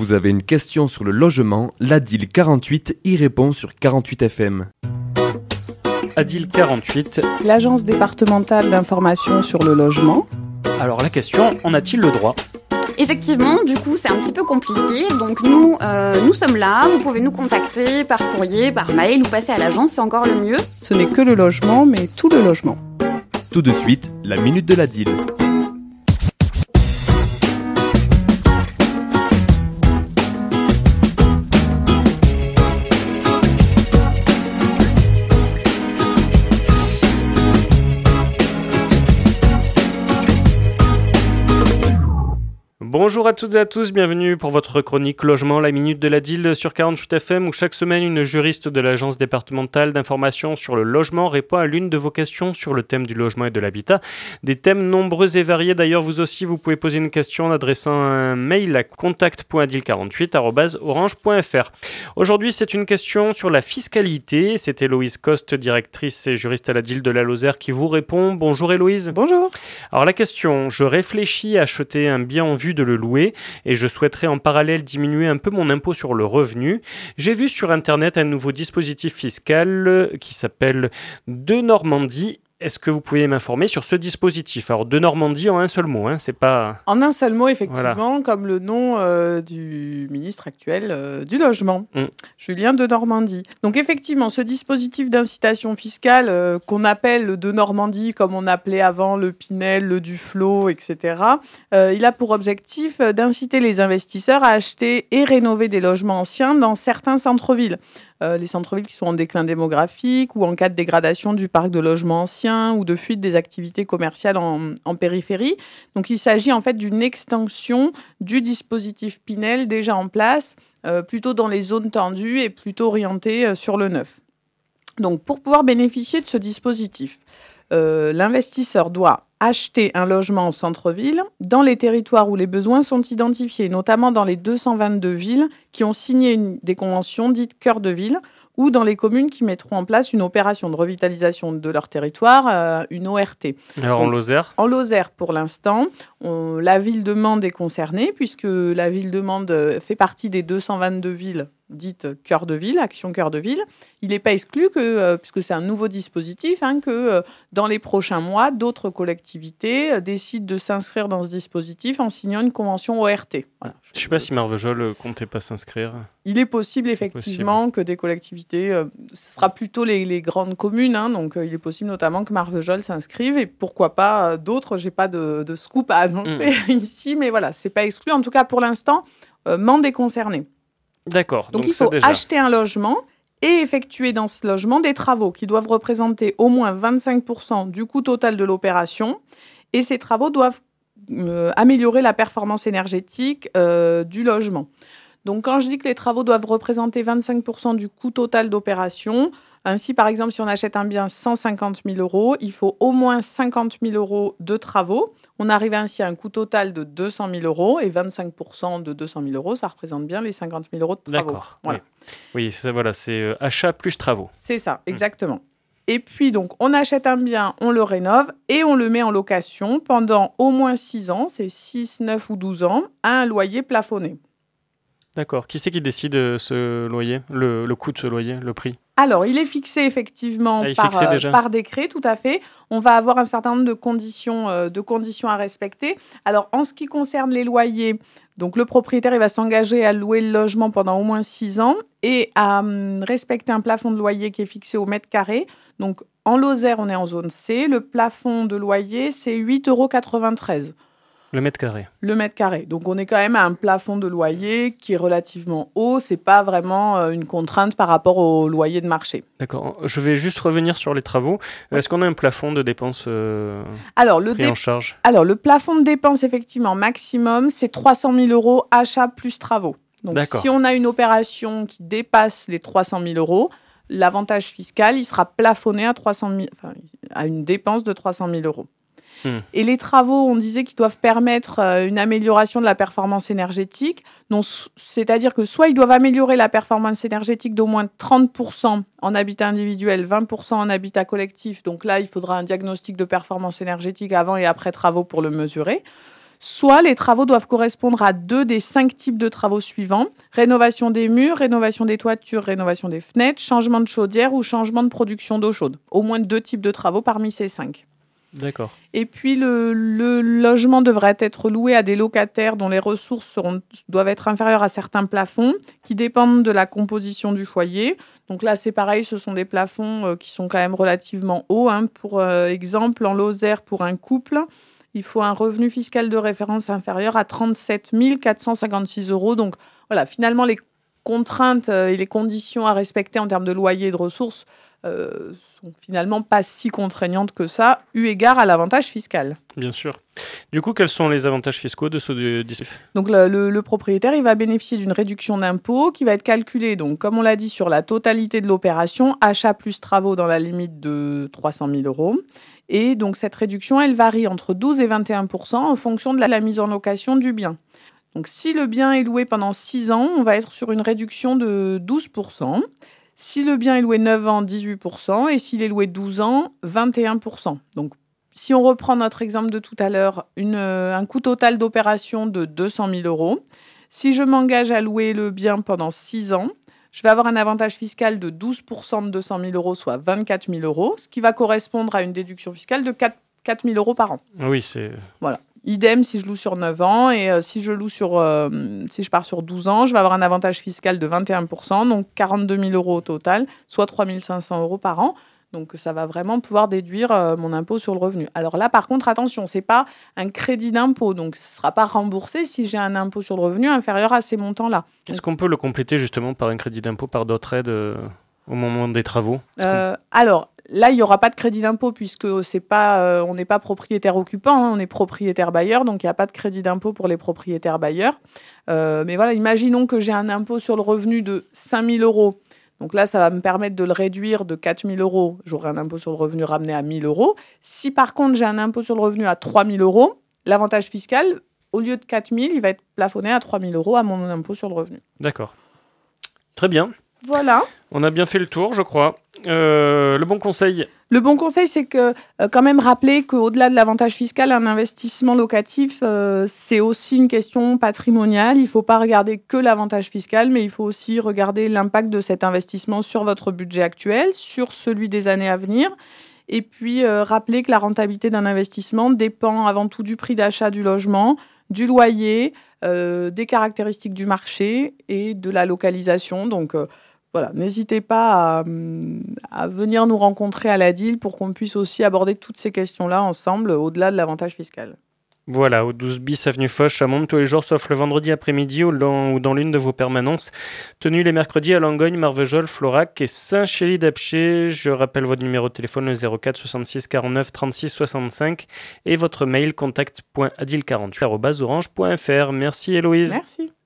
Vous avez une question sur le logement, l'ADIL 48 y répond sur 48 FM. ADIL 48. L'Agence départementale d'information sur le logement. Alors la question, en a-t-il le droit ? Effectivement, du coup, c'est un petit peu compliqué. Donc nous sommes là. Vous pouvez nous contacter par courrier, par mail ou passer à l'agence, c'est encore le mieux. Ce n'est que le logement, mais tout le logement. Tout de suite, la minute de l'ADIL. Bonjour à toutes et à tous, bienvenue pour votre chronique Logement, la minute de l'ADIL sur 48 FM où chaque semaine une juriste de l'Agence départementale d'information sur le logement répond à l'une de vos questions sur le thème du logement et de l'habitat. Des thèmes nombreux et variés, d'ailleurs vous aussi vous pouvez poser une question en adressant un mail à contact.adil48@orange.fr. Aujourd'hui c'est une question sur la fiscalité, c'est Héloïse Coste, directrice et juriste à l'ADIL de la Lozère qui vous répond. Bonjour Héloïse. Bonjour. Alors la question, je réfléchis à acheter un bien en vue de le louer et je souhaiterais en parallèle diminuer un peu mon impôt sur le revenu. J'ai vu sur internet un nouveau dispositif fiscal qui s'appelle Denormandie. Est-ce que vous pouvez m'informer sur ce dispositif ? Alors, Denormandie en un seul mot, c'est pas... En un seul mot, effectivement, Voilà. comme le nom du ministre actuel du logement, Julien Denormandie. Donc effectivement, ce dispositif d'incitation fiscale qu'on appelle le Denormandie, comme on appelait avant le Pinel, le Duflot, etc., il a pour objectif d'inciter les investisseurs à acheter et rénover des logements anciens dans certains centres-villes. Les centres-villes qui sont en déclin démographique ou en cas de dégradation du parc de logements anciens ou de fuite des activités commerciales en périphérie. Donc, il s'agit en fait d'une extension du dispositif Pinel déjà en place, plutôt dans les zones tendues et plutôt orienté sur le neuf. Donc, pour pouvoir bénéficier de ce dispositif, l'investisseur doit acheter un logement en centre-ville dans les territoires où les besoins sont identifiés, notamment dans les 222 villes qui ont signé des conventions dites cœur de ville ou dans les communes qui mettront en place une opération de revitalisation de leur territoire, une ORT. Alors Donc, en Lozère ? En Lozère, pour l'instant, la ville de Mende est concernée puisque la ville de Mende fait partie des 222 villes dites cœur de ville, action cœur de ville. Il n'est pas exclu que, puisque c'est un nouveau dispositif, que dans les prochains mois, d'autres collectivités décident de s'inscrire dans ce dispositif en signant une convention ORT. Voilà. Je ne sais pas si Marvejols comptait pas s'inscrire. Il est possible effectivement que des collectivités, ce sera plutôt les grandes communes, donc il est possible notamment que Marvejols s'inscrive et pourquoi pas d'autres. J'ai pas de scoop à annoncer ici, mais voilà, c'est pas exclu. En tout cas, pour l'instant, Mende est concerné. D'accord. Donc il faut acheter un logement et effectuer dans ce logement des travaux qui doivent représenter au moins 25% du coût total de l'opération. Et ces travaux doivent améliorer la performance énergétique du logement. Donc quand je dis que les travaux doivent représenter 25% du coût total d'opération, ainsi par exemple si on achète un bien 150 000 €, il faut au moins 50 000 € de travaux. On arrive ainsi à un coût total de 200 000 € et 25% de 200 000 €, ça représente bien les 50 000 € de travaux. D'accord. Voilà. Oui, c'est achat plus travaux. C'est ça, exactement. Et puis donc on achète un bien, on le rénove et on le met en location pendant au moins 6 ans, c'est 6, 9 ou 12 ans, à un loyer plafonné. D'accord. Qui c'est qui décide ce loyer, le coût de ce loyer, le prix ? Alors, il est fixé effectivement par décret, tout à fait. On va avoir un certain nombre de conditions à respecter. Alors, en ce qui concerne les loyers, donc le propriétaire il va s'engager à louer le logement pendant au moins 6 ans et à respecter un plafond de loyer qui est fixé au mètre carré. Donc, en Lozère, on est en zone C. Le plafond de loyer, c'est 8,93 €. Le mètre carré. Le mètre carré. Donc, on est quand même à un plafond de loyer qui est relativement haut. Ce n'est pas vraiment une contrainte par rapport au loyer de marché. D'accord. Je vais juste revenir sur les travaux. Est-ce qu'on a un plafond de dépenses pris en charge ? Alors, le plafond de dépenses, effectivement, maximum, c'est 300 000 € achat plus travaux. Donc, si on a une opération qui dépasse les 300 000 €, l'avantage fiscal, il sera plafonné à une dépense de 300 000 €. Et les travaux, on disait qu'ils doivent permettre une amélioration de la performance énergétique. Donc, c'est-à-dire que soit ils doivent améliorer la performance énergétique d'au moins 30% en habitat individuel, 20% en habitat collectif. Donc là, il faudra un diagnostic de performance énergétique avant et après travaux pour le mesurer. soit les travaux doivent correspondre à 2 des 5 types de travaux suivants: rénovation des murs, rénovation des toitures, rénovation des fenêtres, changement de chaudière ou changement de production d'eau chaude. Au moins 2 types de travaux parmi ces 5. D'accord. Et puis, le logement devrait être loué à des locataires dont les ressources doivent être inférieures à certains plafonds qui dépendent de la composition du foyer. Donc là, c'est pareil, ce sont des plafonds qui sont quand même relativement hauts. Pour exemple, en Lozère, pour un couple, il faut un revenu fiscal de référence inférieur à 37 456 €. Donc voilà, finalement, les contraintes et les conditions à respecter en termes de loyer et de ressources sont finalement pas si contraignantes que ça, eu égard à l'avantage fiscal. Bien sûr. Du coup, quels sont les avantages fiscaux de ce dispositif ? Donc le propriétaire, il va bénéficier d'une réduction d'impôt qui va être calculée, donc, comme on l'a dit, sur la totalité de l'opération, achat plus travaux dans la limite de 300 000 €. Et donc cette réduction, elle varie entre 12 et 21% en fonction de la mise en location du bien. Donc si le bien est loué pendant 6 ans, on va être sur une réduction de 12%. Si le bien est loué 9 ans, 18%. Et s'il est loué 12 ans, 21%. Donc, si on reprend notre exemple de tout à l'heure, un coût total d'opération de 200 000 €. Si je m'engage à louer le bien pendant 6 ans, je vais avoir un avantage fiscal de 12% de 200 000 €, soit 24 000 €, ce qui va correspondre à une déduction fiscale de 4 000 € par an. Oui, c'est... Voilà. Idem si je loue sur 9 ans et si je pars sur 12 ans, je vais avoir un avantage fiscal de 21%, donc 42 000 € au total, soit 3 500 € par an. Donc ça va vraiment pouvoir déduire mon impôt sur le revenu. Alors là, par contre, attention, c'est pas un crédit d'impôt, donc ce ne sera pas remboursé si j'ai un impôt sur le revenu inférieur à ces montants-là. Est-ce qu'on peut le compléter justement par un crédit d'impôt, par d'autres aides au moment des travaux ? Alors, là, il n'y aura pas de crédit d'impôt puisque on n'est pas propriétaire occupant, on est propriétaire bailleur, donc il n'y a pas de crédit d'impôt pour les propriétaires bailleurs. Mais voilà, imaginons que j'ai un impôt sur le revenu de 5 000 €. Donc là, ça va me permettre de le réduire de 4 000 €. J'aurai un impôt sur le revenu ramené à 1 000 €. Si par contre, j'ai un impôt sur le revenu à 3 000 €, l'avantage fiscal, au lieu de 4 000, il va être plafonné à 3 000 € à mon impôt sur le revenu. D'accord. Très bien. Voilà. On a bien fait le tour, je crois. Le bon conseil ? Le bon conseil, c'est que quand même rappeler qu'au-delà de l'avantage fiscal, un investissement locatif, c'est aussi une question patrimoniale. Il ne faut pas regarder que l'avantage fiscal, mais il faut aussi regarder l'impact de cet investissement sur votre budget actuel, sur celui des années à venir. Et puis, rappeler que la rentabilité d'un investissement dépend avant tout du prix d'achat du logement, du loyer, des caractéristiques du marché et de la localisation. Donc, voilà, n'hésitez pas à venir nous rencontrer à la DIL pour qu'on puisse aussi aborder toutes ces questions-là ensemble, au-delà de l'avantage fiscal. Voilà, au 12 bis avenue Foch, à Mende, tous les jours, sauf le vendredi après-midi ou dans l'une de vos permanences, tenues les mercredis à Langogne, Marvejols, Florac et Saint-Chély-d'Apcher. Je rappelle votre numéro de téléphone, le 04 66 49 36 65 et votre mail contact.adil48@orange.fr. Merci Héloïse. Merci.